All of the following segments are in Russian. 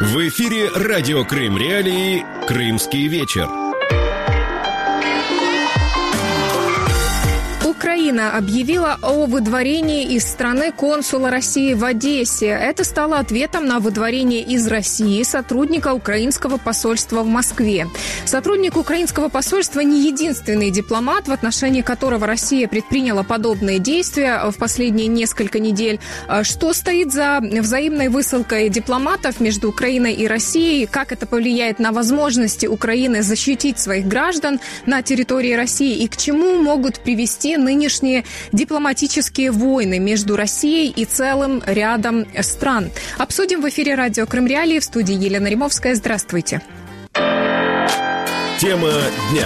В эфире радио Крым Реалии «Крымский вечер». Украина объявила о выдворении из страны консула России в Одессе. Это стало ответом на выдворение из России сотрудника украинского посольства в Москве. Сотрудник украинского посольства не единственный дипломат, в отношении которого Россия предприняла подобные действия в последние несколько недель. Что стоит за взаимной высылкой дипломатов между Украиной и Россией? Как это повлияет на возможности Украины защитить своих граждан на территории России? И к чему могут привести нынешние дипломатические войны между Россией и целым рядом стран? Обсудим в эфире радио Крым Реалии. В студии Елена Римовская. Здравствуйте. Тема дня.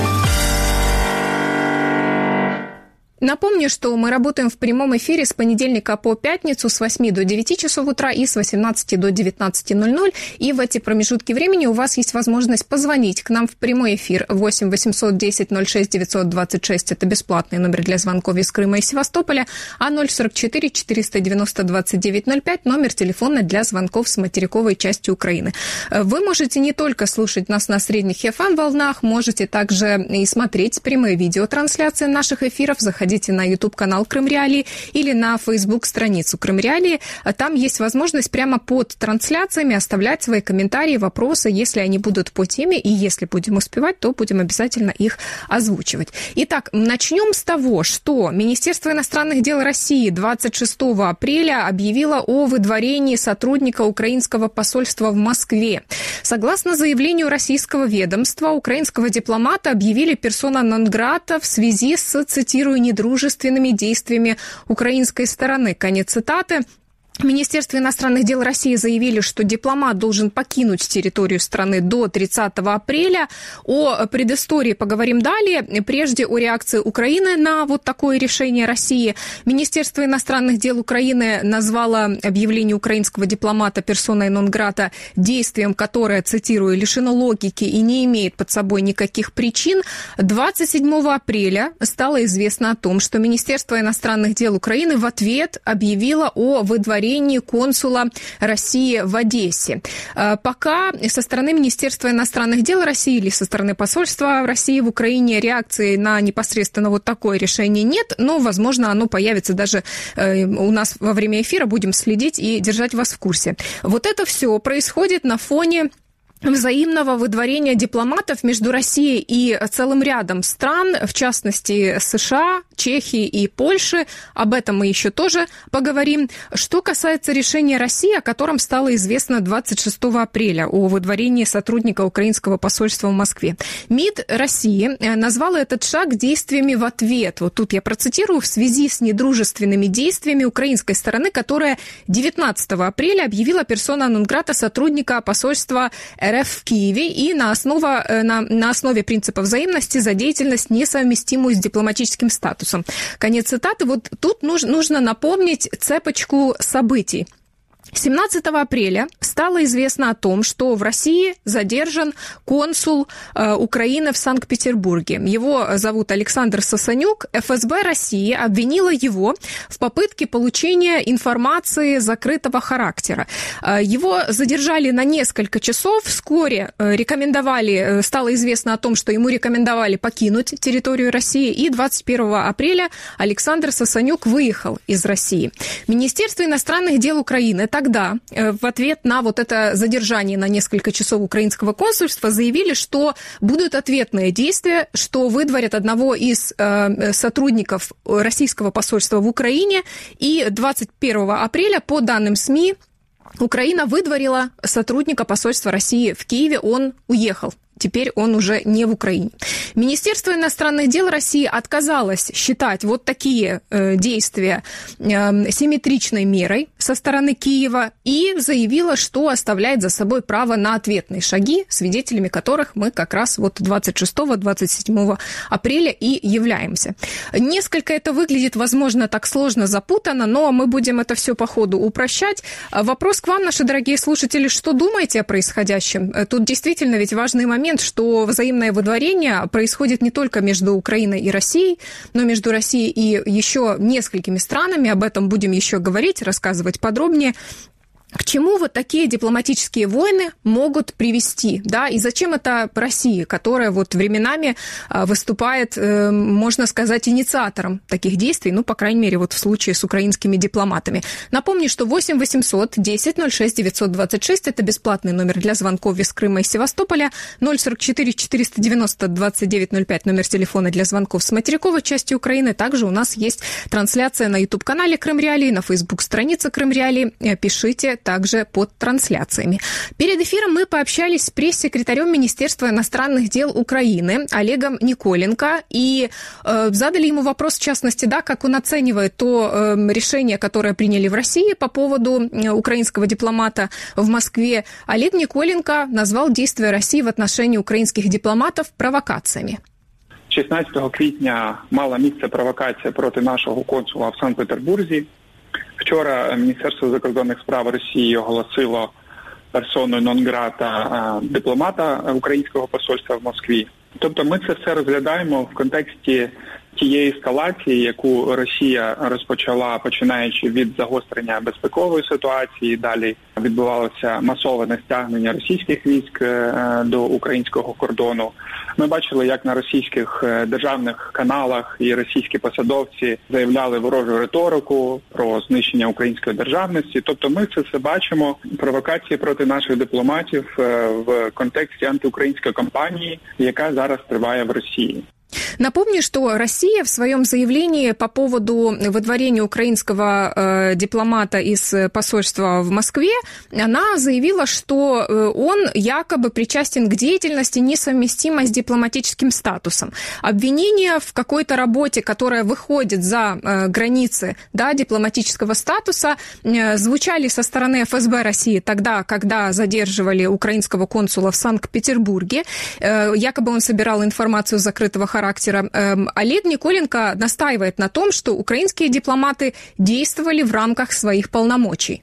Напомню, что мы работаем в прямом эфире с понедельника по пятницу с 8 до 9 часов утра и с 18 до 19:00. И в эти промежутки времени у вас есть возможность позвонить к нам в прямой эфир 8 810 06 926. Это бесплатный номер для звонков из Крыма и Севастополя. А 044 490 2905 номер телефона для звонков с материковой части Украины. Вы можете не только слушать нас на средних FM-волнах, можете также и смотреть прямые видеотрансляции наших эфиров. Заходите на YouTube-канал Крым Реалии или на Facebook-страницу Крым Реалии. Там есть возможность прямо под трансляциями оставлять свои комментарии, вопросы, если они будут по теме, и если будем успевать, то будем обязательно их озвучивать. Итак, начнем с того, что Министерство иностранных дел России 26 апреля объявило о выдворении сотрудника украинского посольства в Москве. Согласно заявлению российского ведомства, украинского дипломата объявили персона нон-грата в связи с, цитирую, недружественными действиями украинской стороны. Конец цитаты. В Министерстве иностранных дел России заявили, что дипломат должен покинуть территорию страны до 30 апреля. О предыстории поговорим далее. Прежде о реакции Украины на вот такое решение России. Министерство иностранных дел Украины назвало объявление украинского дипломата персоной нон-грата действием, которое, цитирую, лишено логики и не имеет под собой никаких причин. 27 апреля стало известно о том, что Министерство иностранных дел Украины в ответ объявило о выдворении консула России в Одессе. Пока со стороны Министерства иностранных дел России или со стороны посольства России в Украине реакции на непосредственно вот такое решение нет, но, возможно, оно появится даже у нас во время эфира, будем следить и держать вас в курсе. Вот это все происходит на фоне взаимного выдворения дипломатов между Россией и целым рядом стран, в частности США, Чехии и Польши. Об этом мы еще тоже поговорим. Что касается решения России, о котором стало известно 26 апреля, о выдворении сотрудника украинского посольства в Москве. МИД России назвал этот шаг действиями в ответ. Вот тут я процитирую: в связи с недружественными действиями украинской стороны, которая 19 апреля объявила персона нон-грата сотрудника посольства РФ в Киеве и на основе принципа взаимности за деятельность, несовместимую с дипломатическим статусом. Конец цитаты. Вот тут нужно напомнить цепочку событий. 17 апреля стало известно о том, что в России задержан консул Украины в Санкт-Петербурге. Его зовут Александр Сасанюк. ФСБ России обвинила его в попытке получения информации закрытого характера. Его задержали на несколько часов. Вскоре стало известно о том, что ему рекомендовали покинуть территорию России. И 21 апреля Александр Сасанюк выехал из России. Министерство иностранных дел Украины тогда в ответ на вот это задержание на несколько часов украинского консульства заявили, что будут ответные действия, что выдворят одного из сотрудников российского посольства в Украине. И 21 апреля, по данным СМИ, Украина выдворила сотрудника посольства России в Киеве. Он уехал. Теперь он уже не в Украине. Министерство иностранных дел России отказалось считать вот такие действия симметричной мерой со стороны Киева и заявило, что оставляет за собой право на ответные шаги, свидетелями которых мы как раз вот 26-27 апреля и являемся. Несколько это выглядит, возможно, так сложно, запутанно, но мы будем это все по ходу упрощать. Вопрос к вам, наши дорогие слушатели, что думаете о происходящем? Тут действительно ведь важный момент, что взаимное выдворение происходит не только между Украиной и Россией, но между Россией и еще несколькими странами. Об этом будем еще говорить, рассказывать подробнее. К чему вот такие дипломатические войны могут привести, да, и зачем это России, которая вот временами выступает, можно сказать, инициатором таких действий, ну, по крайней мере, вот в случае с украинскими дипломатами. Напомню, что 8 800 10 06 926 – это бесплатный номер для звонков из Крыма и Севастополя, 044 490 2905 – номер телефона для звонков с материковой части Украины. Также у нас есть трансляция на YouTube-канале Крым Реалии, на Facebook-странице Крым Реалии. Пишите также под трансляциями. Перед эфиром мы пообщались с пресс-секретарем Министерства иностранных дел Украины Олегом Николенко и задали ему вопрос, в частности, да, как он оценивает то решение, которое приняли в России по поводу украинского дипломата в Москве. Олег Николенко назвал действия России в отношении украинских дипломатов провокациями. 16 квітня мала місце провокація проти нашого консула в Санкт-Петербурзі. Вчора Міністерство закордонних справ Росії оголосило персоною нон-грата дипломата українського посольства в Москві. Тобто ми це все розглядаємо в контексті тієї ескалації, яку Росія розпочала, починаючи від загострення безпекової ситуації. Далі відбувалося масове стягнення російських військ до українського кордону. Ми бачили, як на російських державних каналах і російські посадовці заявляли ворожу риторику про знищення української державності. Тобто ми це все бачимо, провокації проти наших дипломатів в контексті антиукраїнської кампанії, яка зараз триває в Росії. Напомню, что Россия в своем заявлении по поводу выдворения украинского дипломата из посольства в Москве, она заявила, что он якобы причастен к деятельности, несовместимой с дипломатическим статусом. Обвинения в какой-то работе, которая выходит за границы, да, дипломатического статуса, звучали со стороны ФСБ России тогда, когда задерживали украинского консула в Санкт-Петербурге. Якобы он собирал информацию закрытого характера. Олег Николенко настаивает на том, что украинские дипломаты действовали в рамках своих полномочий.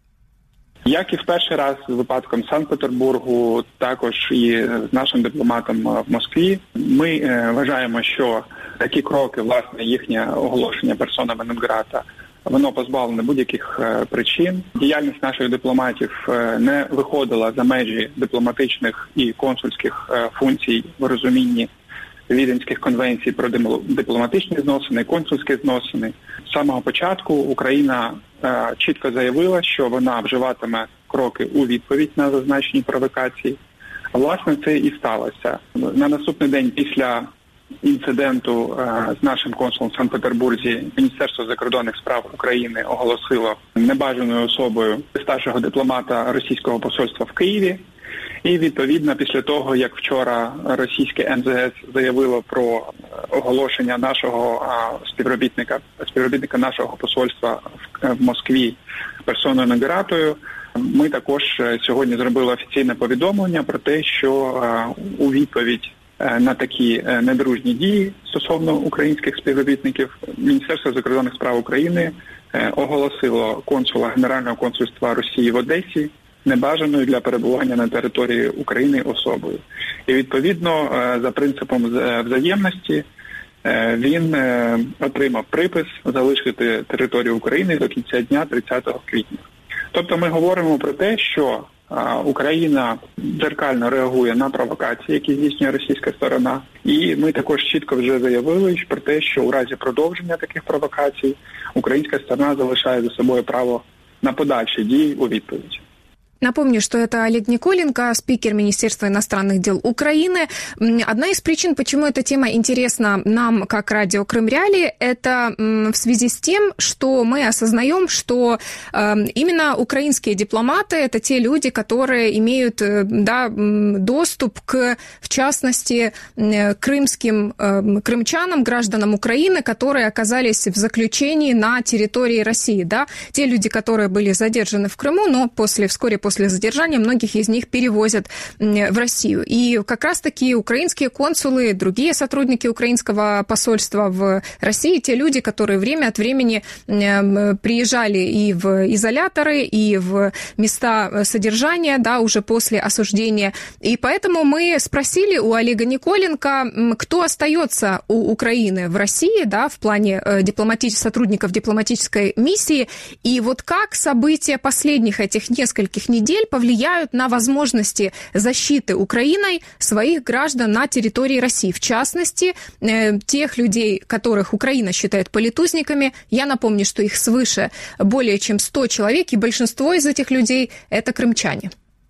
Як і в перший раз з випадком Санкт-Петербургу, також і з нашим дипломатом в Москві, ми вважаємо, що такі кроки, власне, їхнє оголошення персонами нон-грата, воно позбавлене будь-яких причин. Діяльність наших дипломатів не виходила за межі дипломатичних і консульських функцій в розумінні Віденських конвенцій про дипломатичні зносини, консульські зносини. З самого початку Україна чітко заявила, що вона вживатиме кроки у відповідь на зазначені провокації. Власне, це і сталося. На наступний день після інциденту з нашим консулом в Санкт-Петербурзі Міністерство закордонних справ України оголосило небажаною особою старшого дипломата російського посольства в Києві. І, відповідно, після того, як вчора російське МЗС заявило про оголошення нашого співробітника нашого посольства в Москві персоною нон-гратою, ми також сьогодні зробили офіційне повідомлення про те, що у відповідь на такі недружні дії стосовно українських співробітників Міністерство закордонних справ України оголосило консула Генерального консульства Росії в Одесі небажаною для перебування на території України особою. І, відповідно, за принципом взаємності, він отримав припис залишити територію України до кінця дня 30 квітня. Тобто ми говоримо про те, що Україна дзеркально реагує на провокації, які здійснює російська сторона. І ми також чітко вже заявили про те, що у разі продовження таких провокацій українська сторона залишає за собою право на подальші дії у відповідь. Напомню, что это Олег Николенко, спикер Министерства иностранных дел Украины. Одна из причин, почему эта тема интересна нам, как радио Крым Реалии, это в связи с тем, что мы осознаем, что именно украинские дипломаты – это те люди, которые имеют, да, доступ к, в частности, крымским крымчанам, гражданам Украины, которые оказались в заключении на территории России. Да? Те люди, которые были задержаны в Крыму, но вскоре после после задержания многих из них перевозят в Россию. И как раз-таки украинские консулы, другие сотрудники украинского посольства в России, те люди, которые время от времени приезжали и в изоляторы, и в места содержания, да, уже после осуждения. И поэтому мы спросили у Олега Николенко, кто остается у Украины в России, да, в плане сотрудников дипломатической миссии, и вот как события последних этих нескольких недель повлияют на возможности защиты Украиной своих граждан на территории России, в частности, тех людей, которых Украина считает политузниками. Я напомню, что их свыше более чем 100 человек, и большинство из этих людей – это крымчане.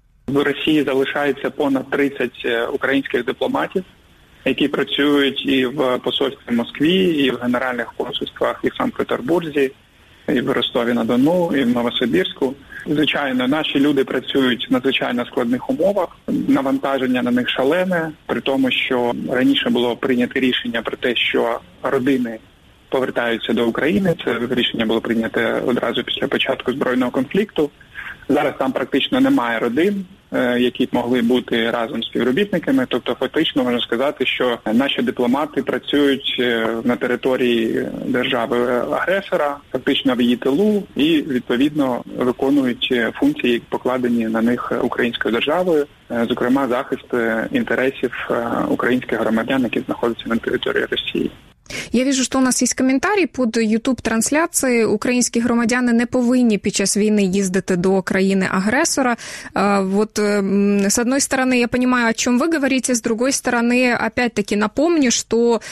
В Росії залишається понад 30 українських дипломатів, які працюють і в посольстві в Москві, і в генеральних консульствах і в Санкт-Петербурзі, і в Ростові-на-Дону, і в Новосибірську. Звичайно, наші люди працюють в надзвичайно складних умовах, навантаження на них шалене, при тому, що раніше було прийнято рішення про те, що родини повертаються до України. Це рішення було прийнято одразу після початку збройного конфлікту. Зараз там практично немає родин, які б могли бути разом з співробітниками. Тобто фактично можна сказати, що наші дипломати працюють на території держави-агресора, фактично в її тилу, і відповідно виконують функції, покладені на них українською державою, зокрема захист інтересів українських громадян, які знаходяться на території Росії. Я вижу, що у нас є коментарі під YouTube-трансляцією. Українські громадяни не повинні під час війни їздити до країни-агресора. Вот, с одной стороны, я понимаю, о чем вы говорите, с другой стороны, опять-таки напомню, что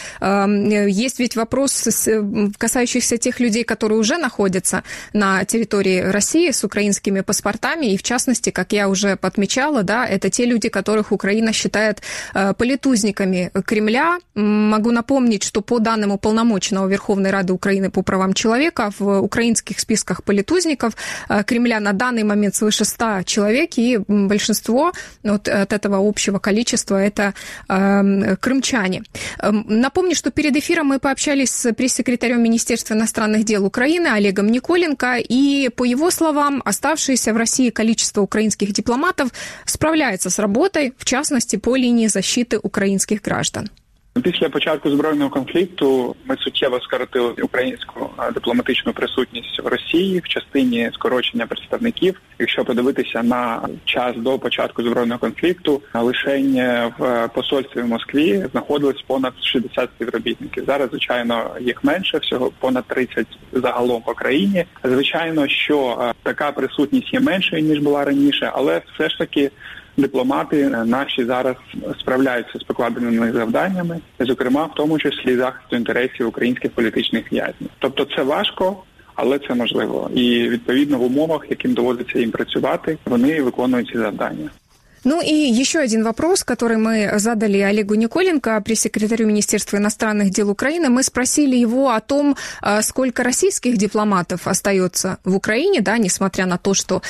есть ведь вопрос, касающийся тех людей, которые уже находятся на территории России с украинскими паспортами, и в частности, как я уже подмечала, да, это те люди, которых Украина считает политузниками Кремля. Могу напомнить, что по данным уполномоченного Верховной Рады Украины по правам человека в украинских списках политузников Кремля на данный момент свыше 100 человек, и большинство вот от этого общего количества это крымчане. Напомню, что перед эфиром мы пообщались с пресс-секретарем Министерства иностранных дел Украины Олегом Николенко, и по его словам, оставшееся в России количество украинских дипломатов справляется с работой, в частности, по линии защиты украинских граждан. Після початку збройного конфлікту ми суттєво скоротили українську дипломатичну присутність в Росії в частині скорочення представників. Якщо подивитися на час до початку збройного конфлікту, лише в посольстві в Москві знаходилось понад 60 співробітників. Зараз, звичайно, їх менше, всього понад 30 загалом по країні. Звичайно, що така присутність є меншою, ніж була раніше, але все ж таки дипломати наші зараз справляються з покладеними на них завданнями, зокрема, в тому числі захисту інтересів українських політичних в'язнів. Тобто це важко, але це можливо. І відповідно в умовах, яким доводиться їм працювати, вони виконують ці завдання. Ну и еще один вопрос, который мы задали Олегу Николенко, пресс-секретарю Министерства иностранных дел Украины. Мы спросили его о том, сколько российских дипломатов остается в Украине, да, несмотря на то, что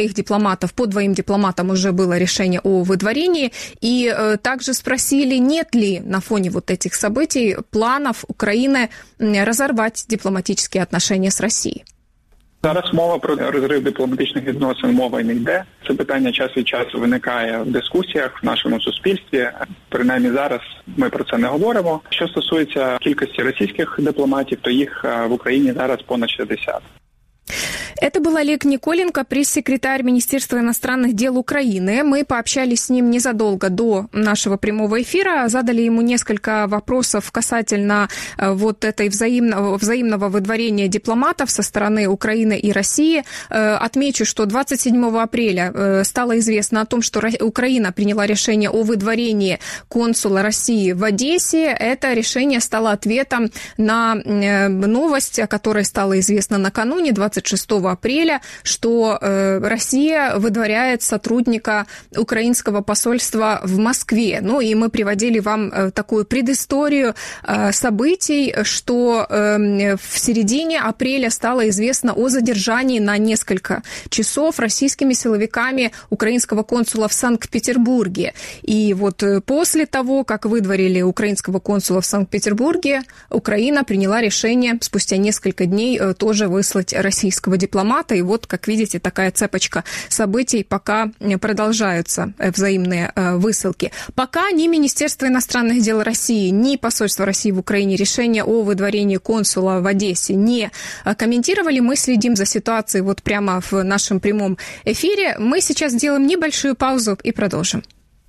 по двоим дипломатам уже было решение о выдворении. И также спросили, нет ли на фоне вот этих событий планов Украины разорвать дипломатические отношения с Россией. Зараз мова про розрив дипломатичних відносин, мова не йде. Це питання час від часу виникає в дискусіях в нашому суспільстві. Принаймні зараз ми про це не говоримо. Що стосується кількості російських дипломатів, то їх в Україні зараз понад 60. Это был Олег Николенко, пресс-секретарь Министерства иностранных дел Украины. Мы пообщались с ним незадолго до нашего прямого эфира, задали ему несколько вопросов касательно вот этой взаимного выдворения дипломатов со стороны Украины и России. Отмечу, что 27 апреля стало известно о том, что Украина приняла решение о выдворении консула России в Одессе. Это решение стало ответом на новость, о которой стало известно накануне, 26 апреля, что Россия выдворяет сотрудника украинского посольства в Москве. Ну и мы приводили вам такую предысторию событий, что в середине апреля стало известно о задержании на несколько часов российскими силовиками украинского консула в Санкт-Петербурге. И вот после того, как выдворили украинского консула в Санкт-Петербурге, Украина приняла решение спустя несколько дней тоже выслать российского дипломата дипломата. И вот, как видите, такая цепочка событий, пока продолжаются взаимные высылки. Пока ни Министерство иностранных дел России, ни посольство России в Украине решение о выдворении консула в Одессе не комментировали. Мы следим за ситуацией вот прямо в нашем прямом эфире. Мы сейчас сделаем небольшую паузу и продолжим.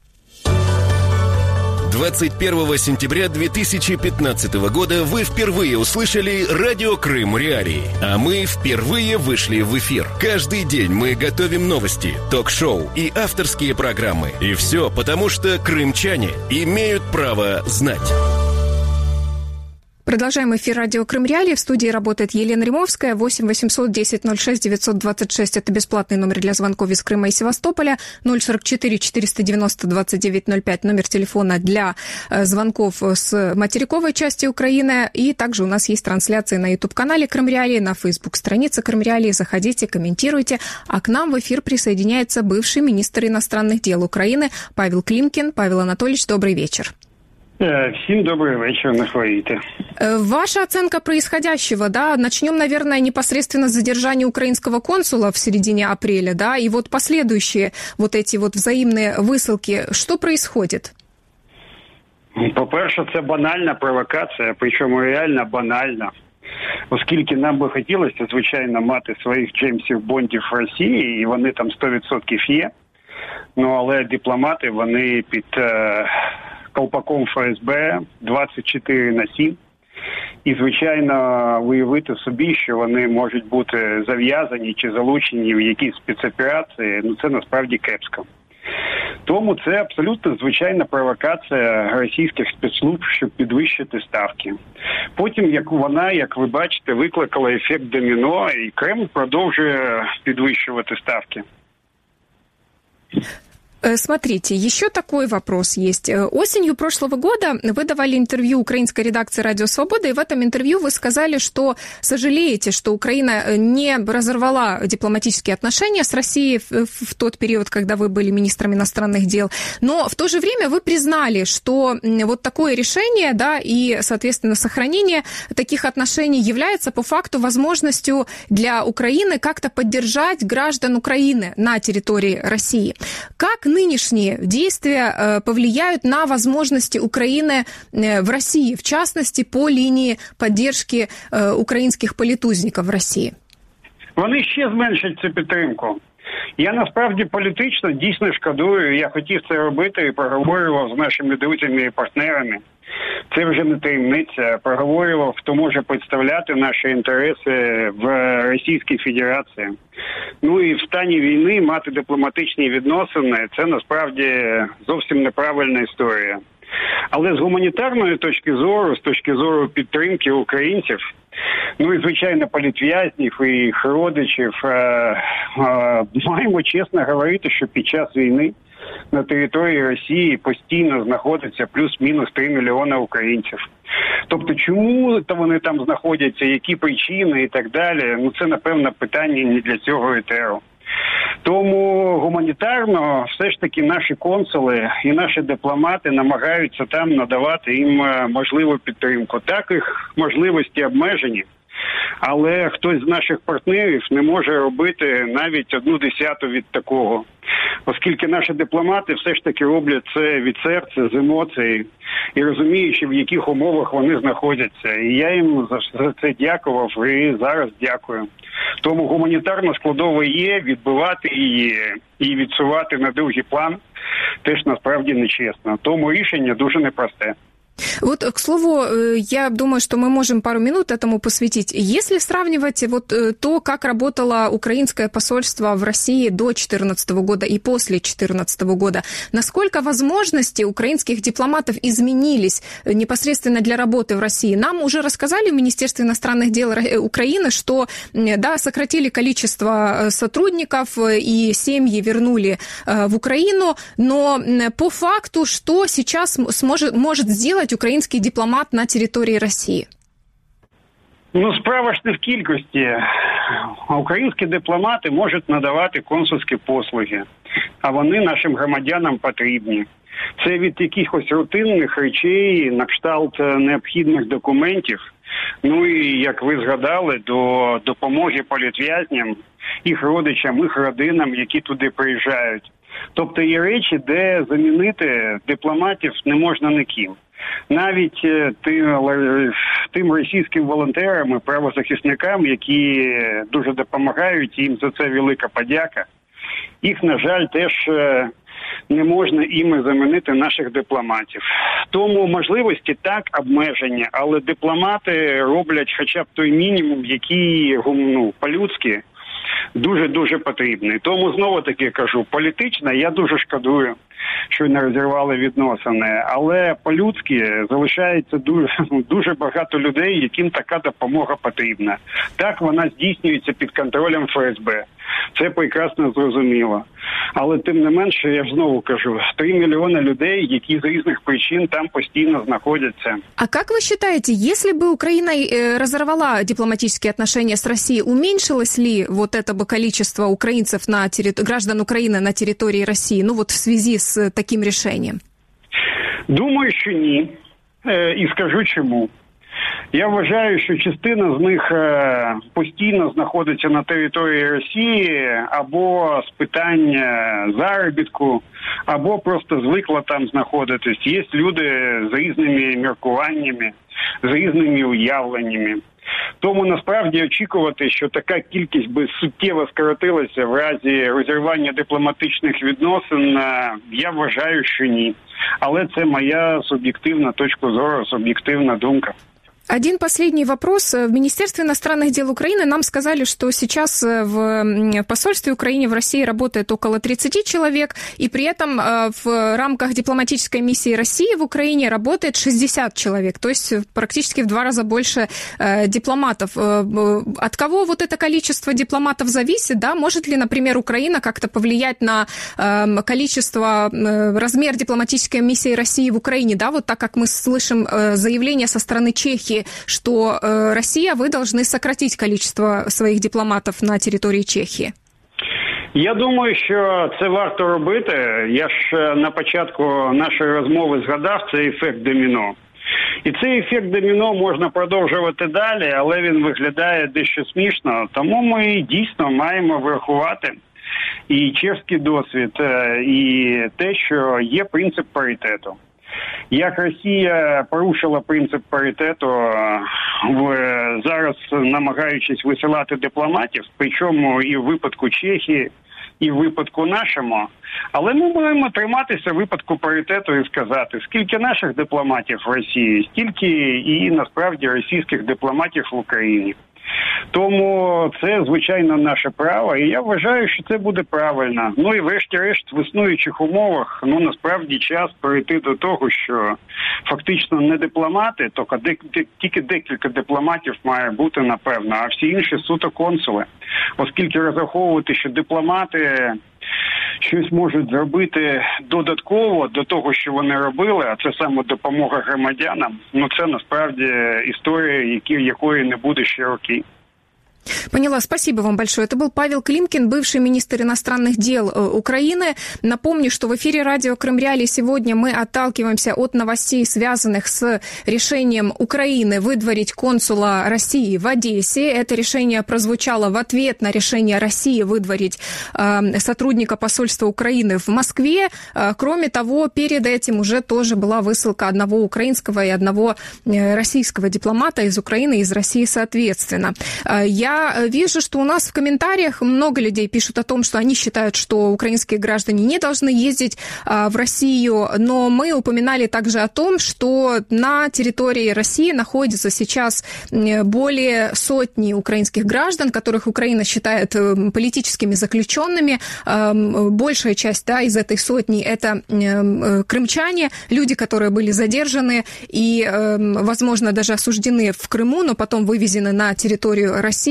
21 сентября 2015 года вы впервые услышали «Радио Крым Реалии», а мы впервые вышли в эфир. Каждый день мы готовим новости, ток-шоу и авторские программы. И все потому, что крымчане имеют право знать. Продолжаем эфир радио Крым Реалии. В студии работает Елена Римовская. 8 800 10 06 926. Это бесплатный номер для звонков из Крыма и Севастополя. 044 490 29 05. Номер телефона для звонков с материковой части Украины. И также у нас есть трансляции на YouTube-канале Крым Реалии, на Facebook-странице Крым Реалии. Заходите, комментируйте. А к нам в эфир присоединяется бывший министр иностранных дел Украины Павел Климкин. Павел Анатольевич, добрый вечер. Всем добрый вечер, Нахвоите. Ваша оценка происходящего, да? Начнем, наверное, непосредственно с задержания украинского консула в середине апреля, да? И вот последующие вот эти вот взаимные висилки. Що происходит? По-перше, це банальна провокація, причому реально банальна. Оскільки нам би хотілося, звичайно, мати своїх Джеймсів Бондів в Росії, і вони там 100% є. Ну, але дипломати, вони під колпаком ФСБ 24/7. І, звичайно, уявити собі, що вони можуть бути зав'язані чи залучені в якісь спецоперації, ну це насправді кепсько. Тому це абсолютно звичайна провокація російських спецслужб, щоб підвищити ставки. Потім, як ви бачите, викликала ефект доміно, і Кремль продовжує підвищувати ставки. Смотрите, еще такой вопрос есть. Осенью прошлого года вы давали интервью украинской редакции «Радио Свобода», и в этом интервью вы сказали, что сожалеете, что Украина не разорвала дипломатические отношения с Россией в тот период, когда вы были министром иностранных дел. Но в то же время вы признали, что вот такое решение, да, и, соответственно, сохранение таких отношений является по факту возможностью для Украины как-то поддержать граждан Украины на территории России. Как нынешние действия повлияют на возможности Украины в России, в частности, по линии поддержки українських політузників в Росії? Вони ще зменшать цю підтримку. Я насправді політично дійсно шкодую, я хотів це робити і проговорював з нашими друзями і партнерами. Це вже не таємниця. Проговорював, хто може представляти наші інтереси в Російській Федерації. Ну і в стані війни мати дипломатичні відносини – це насправді зовсім неправильна історія. Але з гуманітарної точки зору, з точки зору підтримки українців, ну і, звичайно, політв'язнів і їх родичів, маємо чесно говорити, що під час війни на території Росії постійно знаходиться плюс-мінус 3 мільйони українців. Тобто, чому вони там знаходяться, які причини і так далі, ну це, напевно, питання не для цього етеру. Тому гуманітарно все ж таки наші консули і наші дипломати намагаються там надавати їм можливу підтримку. Так, їх можливості обмежені, але хтось з наших партнерів не може робити навіть 1/10 від такого. Оскільки наші дипломати все ж таки роблять це від серця, з емоцій і розуміючи, в яких умовах вони знаходяться. І я їм за це дякував і зараз дякую. Тому гуманітарна складова є, відбивати її і відсувати на другий план теж насправді нечесно. Тому рішення дуже непросте. Вот, к слову, я думаю, что мы можем пару минут этому посвятить. Если сравнивать вот то, как работало украинское посольство в России до 2014 года и после 2014 года, насколько возможности украинских дипломатов изменились непосредственно для работы в России? Нам уже рассказали в Министерстве иностранных дел Украины, что, да, сократили количество сотрудников и семьи вернули в Украину, но по факту, что сейчас может сделать український дипломат на території Росії? Ну, справа ж не в кількості. Українські дипломати можуть надавати консульські послуги, а вони нашим громадянам потрібні. Це від якихось рутинних речей, на кшталт необхідних документів, ну і, як ви згадали, до допомоги політв'язням, їх родичам, їх родинам, які туди приїжджають. Тобто є речі, де замінити дипломатів не можна ніким. Навіть тим російським волонтерам і правозахисникам, які дуже допомагають, їм за це велика подяка. Їх, на жаль, теж не можна іми замінити наших дипломатів. Тому можливості так обмежені, але дипломати роблять хоча б той мінімум, який, по-людськи, дуже-дуже потрібний. Тому, знову-таки кажу, політично я дуже шкодую, що не розірвали відносини, але по-людськи залишається дуже багато людей, яким така допомога потрібна. Так, вона здійснюється під контролем ФСБ. Це прекрасно зрозуміло. Але тим не менше, я ж знову кажу, 3 миллиона людей, які з різних причин там постійно знаходятся. А как вы считаете, если бы Украина разорвала дипломатические отношения с Россией, уменьшилось ли вот это бы количество украинцев граждан Украины на территории России, в связи с таким решением? Думаю, що ні. І скажу чому. Я вважаю, що частина з них постійно знаходиться на території Росії або з питання заробітку, або просто звикла там знаходитись. Є люди з різними міркуваннями, з різними уявленнями. Тому насправді очікувати, що така кількість би суттєво скоротилася в разі розірвання дипломатичних відносин, я вважаю, що ні. Але це моя суб'єктивна точка зору, суб'єктивна думка. Один последний вопрос. В Министерстве иностранных дел Украины нам сказали, что сейчас в посольстве Украины в России работает около 30 человек, и при этом в рамках дипломатической миссии России в Украине работает 60 человек, то есть практически в 2 раза больше дипломатов. От кого вот это количество дипломатов зависит? Да? Может ли, например, Украина как-то повлиять на количество, размер дипломатической миссии России в Украине? Да? Вот так как мы слышим заявление со стороны Чехии, что Россия, вы должны сократить количество своїх дипломатів на території Чехії? Я думаю, що це варто робити. Я ж на початку нашої розмови згадав цей ефект доміно. І цей ефект доміно можна продовжувати далі, але він виглядає дещо смішно. Тому ми дійсно маємо врахувати і чеський досвід, і те, що є принцип паритету. Як Росія порушила принцип паритету, зараз намагаючись висилати дипломатів, причому і в випадку Чехії, і в випадку нашому, але ми маємо триматися в випадку паритету і сказати, скільки наших дипломатів в Росії, стільки і насправді російських дипломатів в Україні. Тому це, звичайно, наше право, і я вважаю, що це буде правильно. Ну і врешті-решт, в існуючих умовах, насправді час перейти до того, що фактично не дипломати, тільки декілька дипломатів має бути, напевно, а всі інші суто консули. Оскільки розраховувати, що дипломати щось можуть зробити додатково до того, що вони робили, а це саме допомога громадянам, це насправді історія, якої не буде ще роки. Поняла, спасибо вам большое. Это был Павел Климкин, бывший министр иностранных дел Украины. Напомню, что в эфире радио Крым-Реалии сегодня мы отталкиваемся от новостей, связанных с решением Украины выдворить консула России в Одессе. Это решение прозвучало в ответ на решение России выдворить сотрудника посольства Украины в Москве. Кроме того, перед этим уже тоже была высылка одного украинского и одного российского дипломата из Украины и из России соответственно. Я вижу, что у нас в комментариях много людей пишут о том, что они считают, что украинские граждане не должны ездить в Россию, но мы упоминали также о том, что на территории России находится сейчас более сотни украинских граждан, которых Украина считает политическими заключенными. Большая часть из этой сотни – это крымчане, люди, которые были задержаны и, возможно, даже осуждены в Крыму, но потом вывезены на территорию России.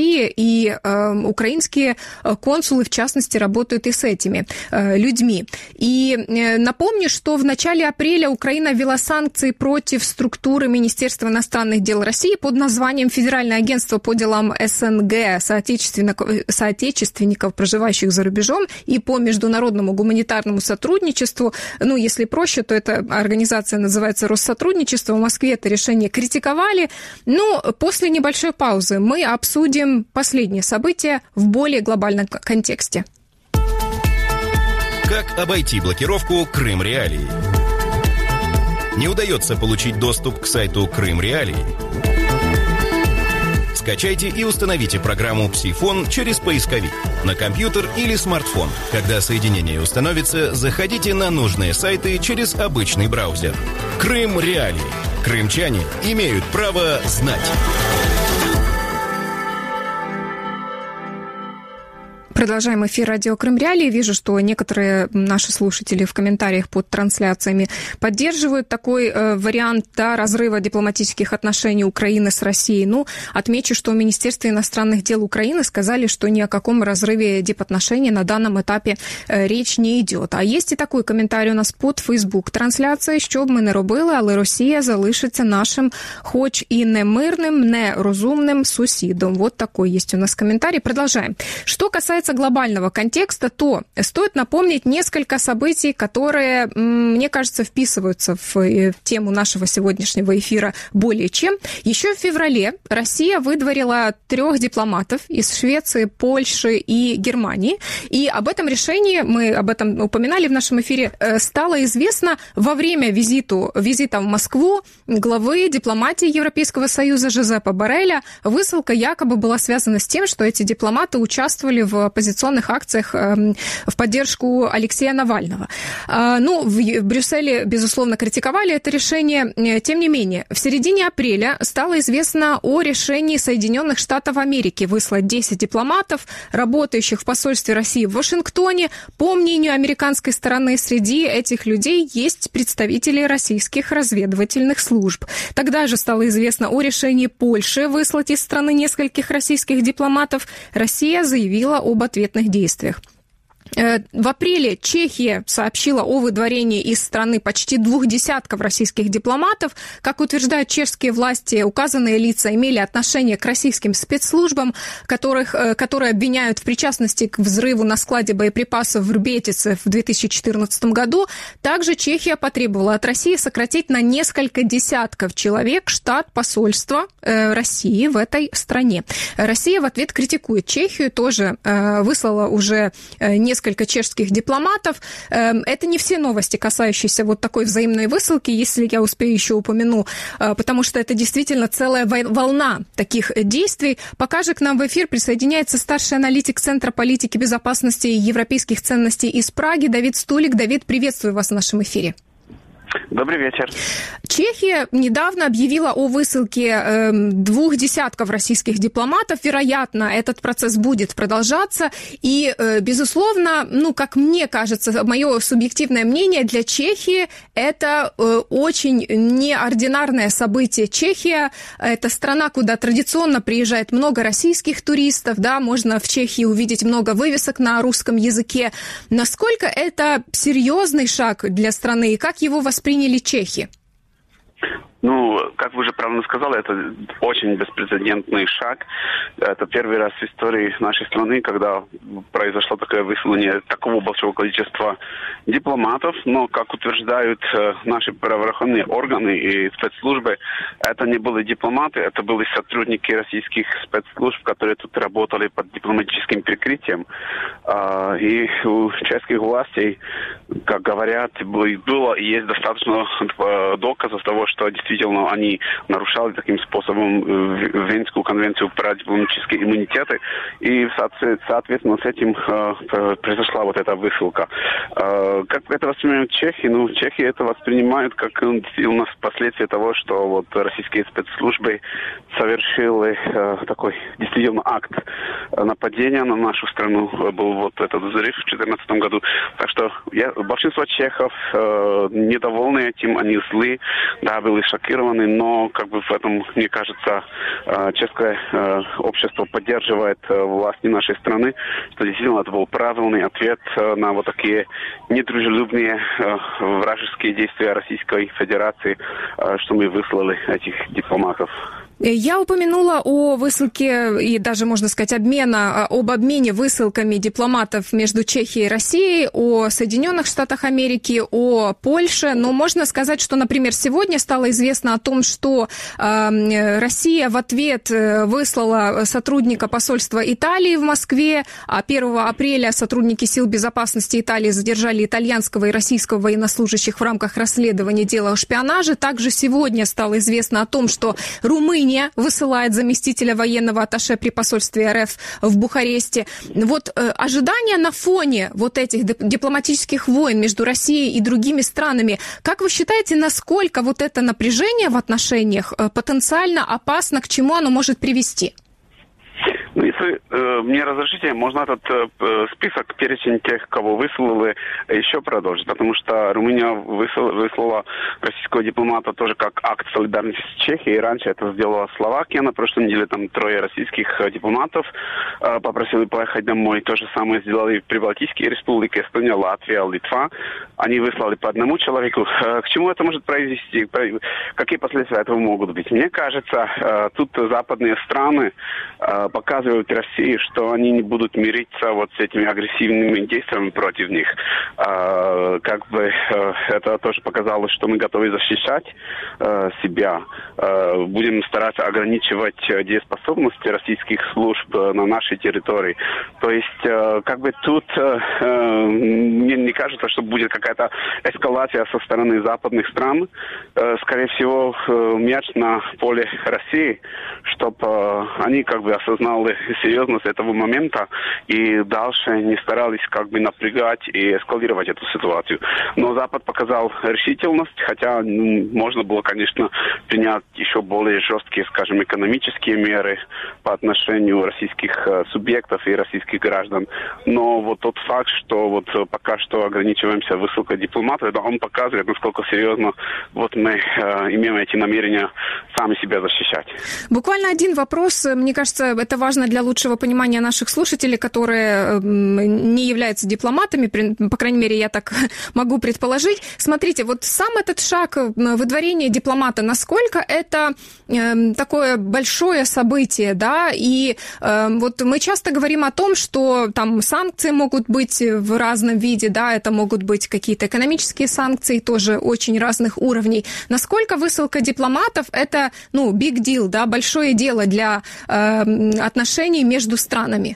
России, и украинские консулы, в частности, работают и с этими людьми. И напомню, что в начале апреля Украина ввела санкции против структуры Министерства иностранных дел России под названием Федеральное агентство по делам СНГ, соотечественников, проживающих за рубежом, и по международному гуманитарному сотрудничеству. Ну, если проще, то эта организация называется Россотрудничество. В Москве это решение критиковали. Но после небольшой паузы мы обсудим последние события в более глобальном контексте. Как обойти блокировку Крым Реалии? Не удается получить доступ к сайту Крым Реалии? Скачайте и установите программу «Псифон» через поисковик на компьютер или смартфон. Когда соединение установится, заходите на нужные сайты через обычный браузер. Крым Реалии. Крымчане имеют право знать. Продолжаем эфир радио Крым Реалии. Вижу, что некоторые наши слушатели в комментариях под трансляциями поддерживают такой вариант разрыва дипломатических отношений Украины с Россией. Ну, отмечу, что в Министерстве иностранных дел Украины сказали, что ни о каком разрыве дипотношений на данном этапе речь не идет. А есть і такий коментарій у нас под Фейсбук-трансляцією, що б ми не робили, але Росія залишиться нашим, хоч і не мирним, не розумним сусідом. Вот такой есть у нас комментарий. Продолжаем. Что касается глобального контекста, то стоит напомнить несколько событий, которые, мне кажется, вписываются в тему нашего сегодняшнего эфира более чем. Еще в феврале Россия выдворила 3 дипломатов из Швеции, Польши и Германии. И об этом решении, мы об этом упоминали в нашем эфире, стало известно во время визита в Москву главы дипломатии Европейского Союза Жозепа Борреля. Высылка якобы была связана с тем, что эти дипломаты участвовали в оппозиционных акциях в поддержку Алексея Навального. Ну, в Брюсселе, безусловно, критиковали это решение. Тем не менее, в середине апреля стало известно о решении Соединенных Штатов Америки выслать 10 дипломатов, работающих в посольстве России в Вашингтоне. По мнению американской стороны, среди этих людей есть представители российских разведывательных служб. Тогда же стало известно о решении Польши выслать из страны нескольких российских дипломатов. Россия заявила об ответных действиях. В апреле Чехия сообщила о выдворении из страны почти 20 российских дипломатов. Как утверждают чешские власти, указанные лица имели отношение к российским спецслужбам, которые обвиняют в причастности к взрыву на складе боеприпасов в Рбетице в 2014 году. Также Чехия потребовала от России сократить на несколько десятков человек штат посольства России в этой стране. Россия в ответ критикует Чехию, тоже выслала уже несколько чешских дипломатов. Это не все новости, касающиеся вот такой взаимной высылки, если я успею еще упомяну, потому что это действительно целая волна таких действий. Пока же к нам в эфир присоединяется старший аналитик Центра политики безопасности и европейских ценностей из Праги Давид Стулик. Давид, приветствую вас в нашем эфире. Добрый вечер. Чехия недавно объявила о высылке 20 российских дипломатов. Вероятно, этот процесс будет продолжаться. И, безусловно, как мне кажется, мое субъективное мнение, для Чехии это очень неординарное событие. Чехия – это страна, куда традиционно приезжает много российских туристов. Да, можно в Чехии увидеть много вывесок на русском языке. Насколько это серьезный шаг для страны и как его восприняли чехи? Как вы уже правильно сказали, это очень беспрецедентный шаг. Это первый раз в истории нашей страны, когда произошло такое выслание такого большого количества дипломатов. Но, как утверждают наши правоохранительные органы и спецслужбы, это не были дипломаты, это были сотрудники российских спецслужб, которые тут работали под дипломатическим прикрытием. И у чешских властей, как говорят, было и есть достаточно доказов того, что действительно они нарушали таким способом Венскую конвенцию про дипломатические иммунитеты, и соответственно с этим произошла вот эта высылка. Как это воспринимают чехи? Чехи это воспринимают как действительно последствия того, что вот российские спецслужбы совершили такой действительно акт нападения на нашу страну. Был вот этот взрыв в 2014 году. Так что большинство чехов недовольны этим, они злы. Да, были шокированы, но как бы в этом, мне кажется, чешское общество поддерживает власти нашей страны, что действительно это был правильный ответ на вот такие недружелюбные вражеские действия Российской Федерации, что мы выслали этих дипломатов. Я упомянула о высылке и даже, можно сказать, об обмене высылками дипломатов между Чехией и Россией, о Соединенных Штатах Америки, о Польше. Но можно сказать, что, например, сегодня стало известно о том, что Россия в ответ выслала сотрудника посольства Италии в Москве, а 1 апреля сотрудники сил безопасности Италии задержали итальянского и российского военнослужащих в рамках расследования дела о шпионаже. Также сегодня стало известно о том, что Румыния высылает заместителя военного атташе при посольстве РФ в Бухаресте. Вот ожидания на фоне вот этих дипломатических войн между Россией и другими странами, как вы считаете, насколько вот это напряжение в отношениях потенциально опасно, к чему оно может привести? Ну, если мне разрешите, можно этот список, перечень тех, кого выслали, еще продолжить, потому что Румыния выслала российского дипломата тоже как акт солидарности с Чехией. Раньше это сделала Словакия. На прошлой неделе там 3 российских дипломатов попросили поехать домой. То же самое сделали Прибалтийские республики, Эстония, Латвия, Литва. Они выслали по одному человеку. К чему это может привести? Какие последствия этого могут быть? Мне кажется, тут западные страны показывают России, что они не будут мириться вот с этими агрессивными действиями против них. Как бы это тоже показало, что мы готовы защищать себя. Будем стараться ограничивать дееспособность российских служб на нашей территории. То есть, как бы тут мне не кажется, что будет какая-то эскалация со стороны западных стран. Скорее всего, мяч на поле России, чтобы они как бы осознали серьезность этого момента и дальше не старались как бы напрягать и эскалировать эту ситуацию. Но Запад показал решительность, хотя можно было, конечно, принять еще более жесткие, скажем, экономические меры по отношению российских субъектов и российских граждан. Но вот тот факт, что вот пока что ограничиваемся высылкой дипломатов, он показывает, насколько серьезно вот мы имеем эти намерения сами себя защищать. Буквально один вопрос. Мне кажется, это важно для лучшего понимания наших слушателей, которые не являются дипломатами, по крайней мере, я так могу предположить. Смотрите, вот сам этот шаг выдворения дипломата, насколько это такое большое событие, да, и вот мы часто говорим о том, что там санкции могут быть в разном виде, да, это могут быть какие-то экономические санкции, тоже очень разных уровней. Насколько высылка дипломатов – это, big deal, да, большое дело для отношений между странами?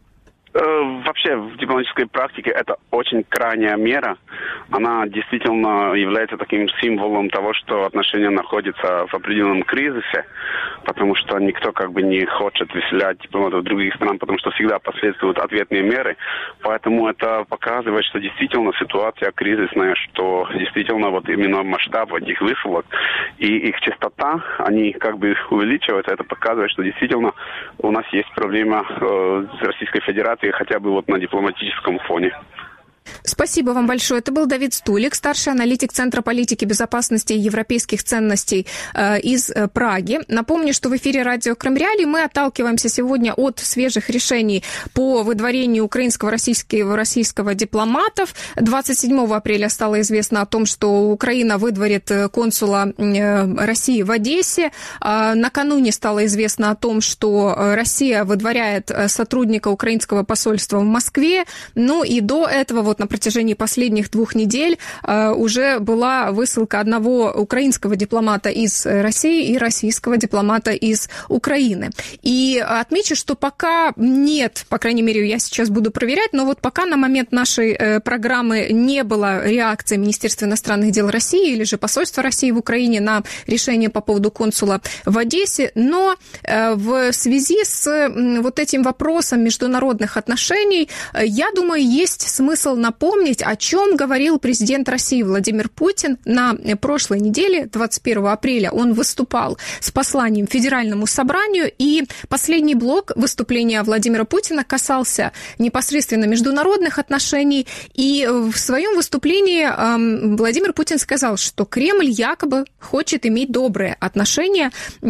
Вообще в дипломатической практике это очень крайняя мера. Она действительно является таким символом того, что отношения находятся в определенном кризисе, потому что никто как бы не хочет выселять дипломатов других стран, потому что всегда последуют ответные меры. Поэтому это показывает, что действительно ситуация кризисная, что действительно вот именно масштаб этих высылок и их частота, они как бы увеличиваются. Это показывает, что действительно у нас есть проблема с Российской Федерацией, хотя бы вот на дипломатическом фоне. Спасибо вам большое. Это был Давид Стулик, старший аналитик Центра политики безопасности и европейских ценностей из Праги. Напомню, что в эфире радио Крым Реалии мы отталкиваемся сегодня от свежих решений по выдворению украинского российского дипломатов. 27 апреля стало известно о том, что Украина выдворит консула России в Одессе. Накануне стало известно о том, что Россия выдворяет сотрудника украинского посольства в Москве. Ну и до этого вот на протяжении последних 2 недель уже была высылка одного украинского дипломата из России и российского дипломата из Украины. И отмечу, что пока нет, по крайней мере, я сейчас буду проверять, но вот пока на момент нашей программы не было реакции Министерства иностранных дел России или же посольства России в Украине на решение по поводу консула в Одессе, но в связи с вот этим вопросом международных отношений, я думаю, есть смысл напомнить напомнить, о чем говорил президент России Владимир Путин на прошлой неделе, 21 апреля. Он выступал с посланием Федеральному собранию, и последний блок выступления Владимира Путина касался непосредственно международных отношений. И в своем выступлении Владимир Путин сказал, что Кремль якобы хочет иметь добрые отношения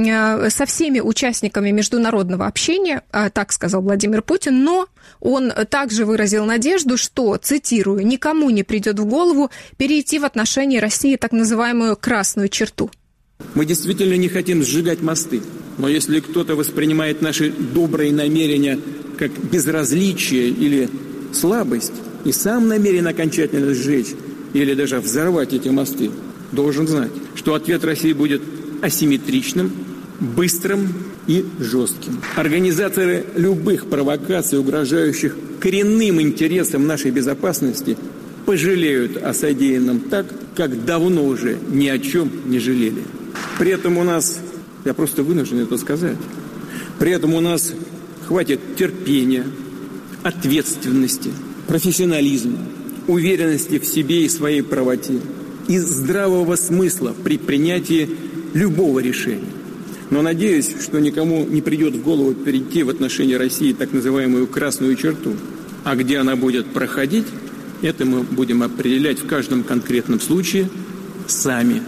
со всеми участниками международного общения, так сказал Владимир Путин, но он также выразил надежду, что, цитирую, «никому не придет в голову перейти в отношении России так называемую красную черту». Мы действительно не хотим сжигать мосты, но если кто-то воспринимает наши добрые намерения как безразличие или слабость и сам намерен окончательно сжечь или даже взорвать эти мосты, должен знать, что ответ России будет асимметричным, быстрым и жестким. Организаторы любых провокаций, угрожающих коренным интересам нашей безопасности, пожалеют о содеянном так, как давно уже ни о чем не жалели. При этом у нас, я просто вынужден это сказать, при этом у нас хватит терпения, ответственности, профессионализма, уверенности в себе и своей правоте и здравого смысла при принятии любого решения. Но надеюсь, что никому не придет в голову перейти в отношении России так называемую красную черту. А где она будет проходить, это мы будем определять в каждом конкретном случае сами.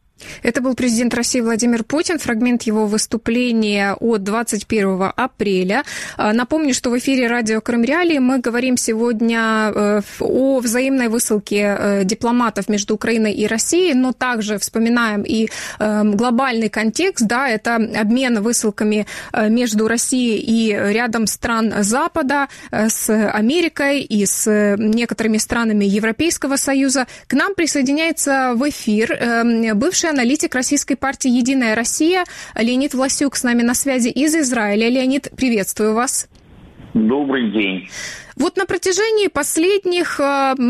Это был президент России Владимир Путин, фрагмент его выступления от 21 апреля. Напомню, что в эфире радио Крым Реалии мы говорим сегодня о взаимной высылке дипломатов между Украиной и Россией, но также вспоминаем и глобальный контекст, да, это обмен высылками между Россией и рядом стран Запада, с Америкой и с некоторыми странами Европейского Союза. К нам присоединяется в эфир бывший аналитик российской партии «Единая Россия» Леонид Власюк с нами на связи из Израиля. Леонид, приветствую вас. Добрый день. Вот на протяжении последних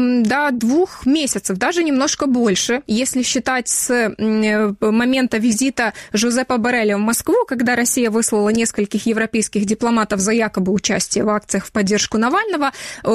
2 месяцев, даже немножко больше, если считать с момента визита Жозепа Борреля в Москву, когда Россия выслала нескольких европейских дипломатов за якобы участие в акциях в поддержку Навального,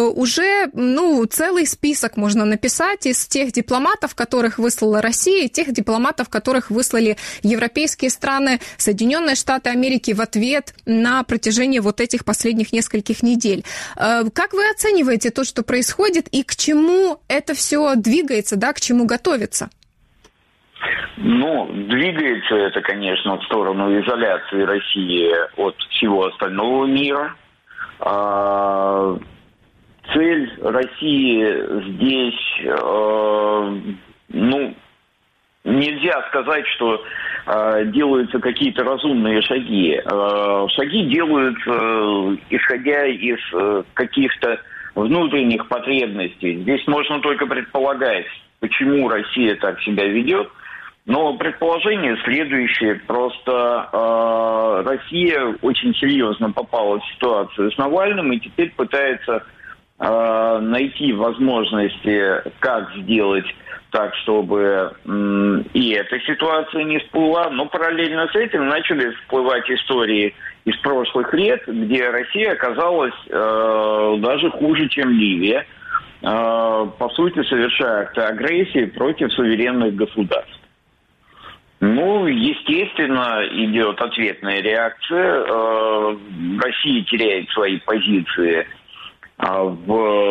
уже целый список можно написать из тех дипломатов, которых выслала Россия, и тех дипломатов, которых выслали европейские страны, Соединенные Штаты Америки в ответ на протяжении вот этих последних нескольких недель. Как вы оцениваете то, что происходит, и к чему это все двигается, да, к чему готовится? Двигается это, конечно, в сторону изоляции России от всего остального мира. Цель России здесь, нельзя сказать, что делаются какие-то разумные шаги. Шаги делаются, исходя из каких-то внутренних потребностей. Здесь можно только предполагать, почему Россия так себя ведет. Но предположение следующее. Просто Россия очень серьезно попала в ситуацию с Навальным и теперь пытается найти возможности, как сделать так, чтобы и эта ситуация не всплыла. Но параллельно с этим начали всплывать истории из прошлых лет, где Россия оказалась даже хуже, чем Ливия, по сути, совершая акты агрессии против суверенных государств. Естественно, идет ответная реакция. Россия теряет свои позиции в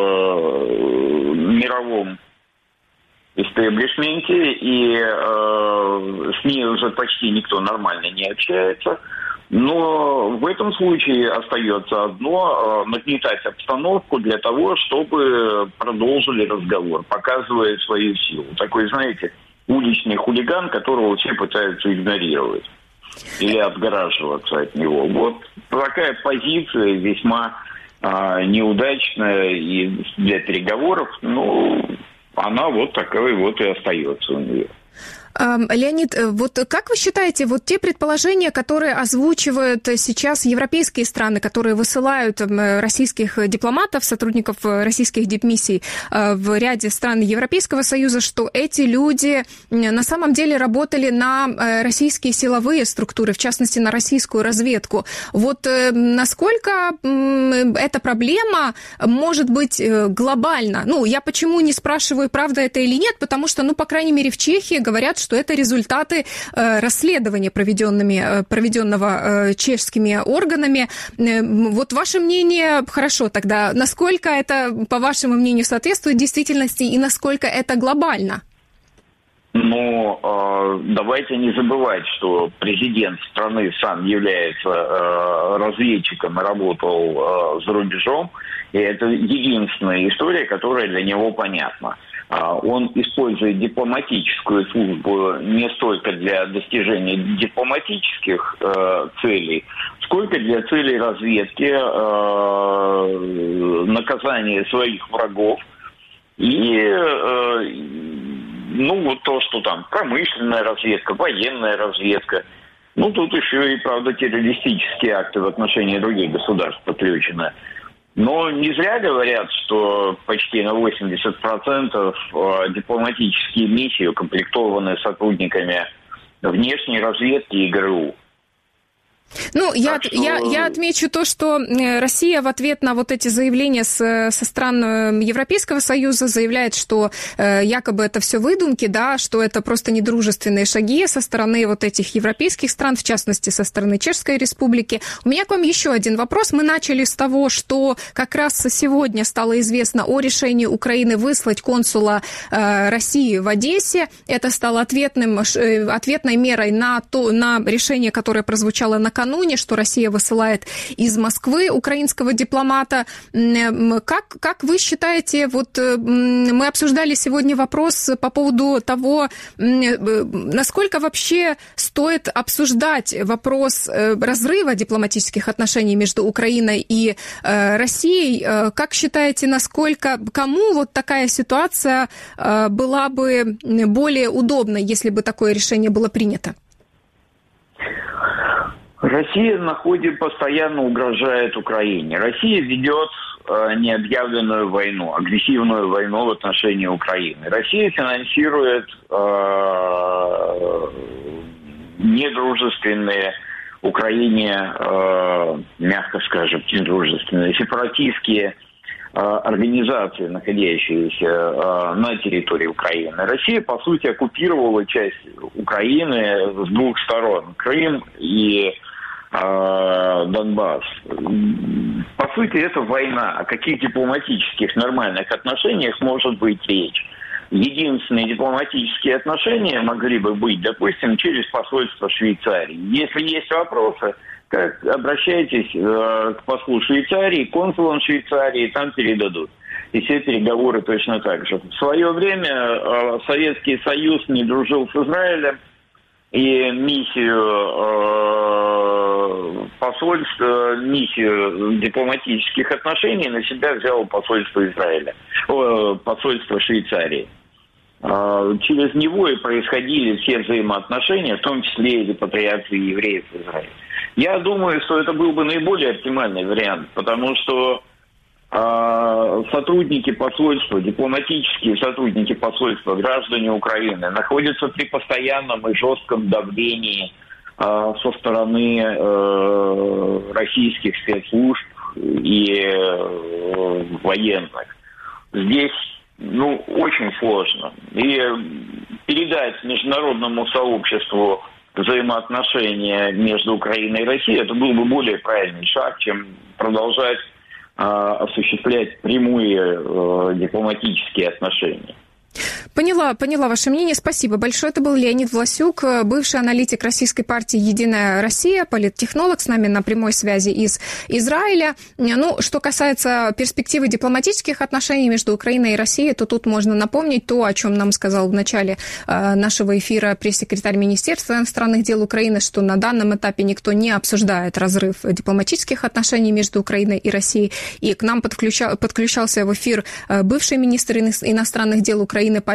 мировом истеблишменте, и с ней уже почти никто нормально не общается. Но в этом случае остается одно – нагнетать обстановку для того, чтобы продолжили разговор, показывая свою силу. Такой, знаете, уличный хулиган, которого все пытаются игнорировать или отгораживаться от него. Вот такая позиция весьма неудачная и для переговоров, она вот такой вот и остается у нее. Леонид, вот как вы считаете, вот те предположения, которые озвучивают сейчас европейские страны, которые высылают российских дипломатов, сотрудников российских дипмиссий в ряде стран Европейского Союза, что эти люди на самом деле работали на российские силовые структуры, в частности, на российскую разведку. Вот насколько эта проблема может быть глобальна? Ну, я почему не спрашиваю, правда это или нет, потому что, по крайней мере, в Чехии говорят, что это результаты расследования, проведенного чешскими органами. Вот ваше мнение, хорошо, тогда насколько это, по вашему мнению, соответствует действительности и насколько это глобально? Давайте не забывать, что президент страны сам является разведчиком и работал за рубежом. И это единственная история, которая для него понятна. Он использует дипломатическую службу не столько для достижения дипломатических целей, сколько для целей разведки, наказания своих врагов и то, что там промышленная разведка, военная разведка. Тут еще и, правда, террористические акты в отношении других государств подключены. Но не зря говорят, что почти на 80% дипломатические миссии укомплектованы сотрудниками внешней разведки и ГРУ. Я отмечу то, что Россия в ответ на вот эти заявления со стран Европейского Союза заявляет, что якобы это все выдумки, да, что это просто недружественные шаги со стороны вот этих европейских стран, в частности, со стороны Чешской Республики. У меня к вам еще один вопрос. Мы начали с того, что как раз сегодня стало известно о решении Украины выслать консула России в Одессе. Это стало ответной мерой на решение, которое прозвучало накануне, что Россия высылает из Москвы украинского дипломата. Как вы считаете, вот мы обсуждали сегодня вопрос по поводу того, насколько вообще стоит обсуждать вопрос разрыва дипломатических отношений между Украиной и Россией. Как считаете, кому вот такая ситуация была бы более удобной, если бы такое решение было принято? Россия на ходе постоянно угрожает Украине. Россия ведет необъявленную войну, агрессивную войну в отношении Украины. Россия финансирует недружественные Украине, мягко скажем, недружественные, сепаратистские организации, находящиеся на территории Украины. Россия, по сути, оккупировала часть Украины с двух сторон. Крым и Донбасс. По сути, это война. О каких дипломатических нормальных отношениях может быть речь? Единственные дипломатические отношения могли бы быть, допустим, через посольство Швейцарии. Если есть вопросы, обращайтесь к послу Швейцарии, консулам Швейцарии, там передадут. И все переговоры точно так же. В свое время Советский Союз не дружил с Израилем, и миссию дипломатических отношений на себя взяло посольство посольство Швейцарии. Через него и происходили все взаимоотношения, в том числе и репатриации евреев в Израиль. Я думаю, что это был бы наиболее оптимальный вариант, потому что сотрудники посольства, дипломатические сотрудники посольства, граждане Украины находятся при постоянном и жестком давлении со стороны российских спецслужб и военных. Здесь очень сложно. И передать международному сообществу взаимоотношения между Украиной и Россией, это был бы более правильный шаг, чем продолжать осуществлять прямые дипломатические отношения. Поняла ваше мнение. Спасибо большое. Это был Леонид Власюк, бывший аналитик российской партии «Единая Россия», политтехнолог, с нами на прямой связи из Израиля. Что касается перспективы дипломатических отношений между Украиной и Россией, то тут можно напомнить то, о чем нам сказал в начале нашего эфира пресс-секретарь Министерства иностранных дел Украины, что на данном этапе никто не обсуждает разрыв дипломатических отношений между Украиной и Россией. И к нам подключался в эфир бывший министр иностранных дел Украины Павел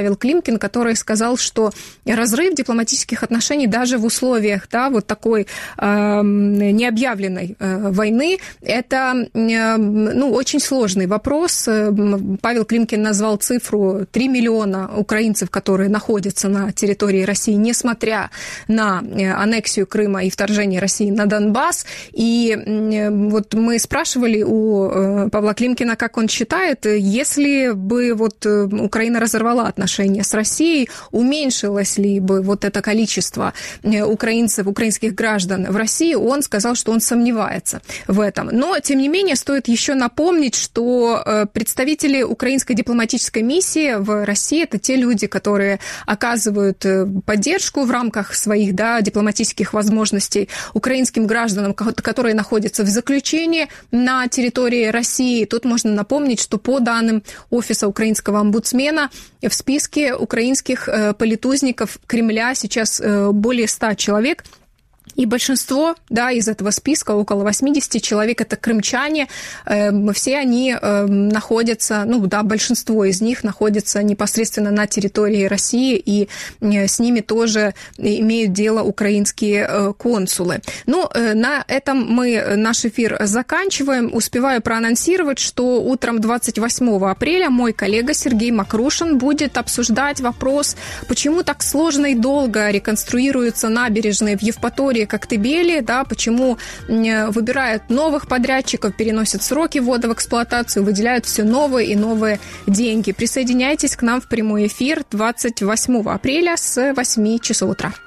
Павел Климкин, который сказал, что разрыв дипломатических отношений даже в условиях, да, вот такой необъявленной войны, это, ну, очень сложный вопрос. Павел Климкин назвал цифру 3 миллиона украинцев, которые находятся на территории России, несмотря на аннексию Крыма и вторжение России на Донбасс. И вот мы спрашивали у Павла Климкина, как он считает, если бы вот Украина разорвала отношения с Россией, уменьшилось ли бы вот это количество украинцев, украинских граждан в России, он сказал, что он сомневается в этом. Но, тем не менее, стоит еще напомнить, что представители украинской дипломатической миссии в России – это те люди, которые оказывают поддержку в рамках своих, да, дипломатических возможностей украинским гражданам, которые находятся в заключении на территории России. Тут можно напомнить, что по данным Офиса украинского омбудсмена в списке украинских политузников Кремля сейчас более 100 человек. И большинство, да, из этого списка, около 80 человек, это крымчане, все они находятся, ну да, большинство из них находятся непосредственно на территории России, и с ними тоже имеют дело украинские консулы. Ну, на этом мы наш эфир заканчиваем. Успеваю проанонсировать, что утром 28 апреля мой коллега Сергей Макрушин будет обсуждать вопрос, почему так сложно и долго реконструируются набережные в Евпатории, Коктебеле, да, почему выбирают новых подрядчиков, переносят сроки ввода в эксплуатацию, выделяют все новые и новые деньги. Присоединяйтесь к нам в прямой эфир 28 апреля с 8 часов утра.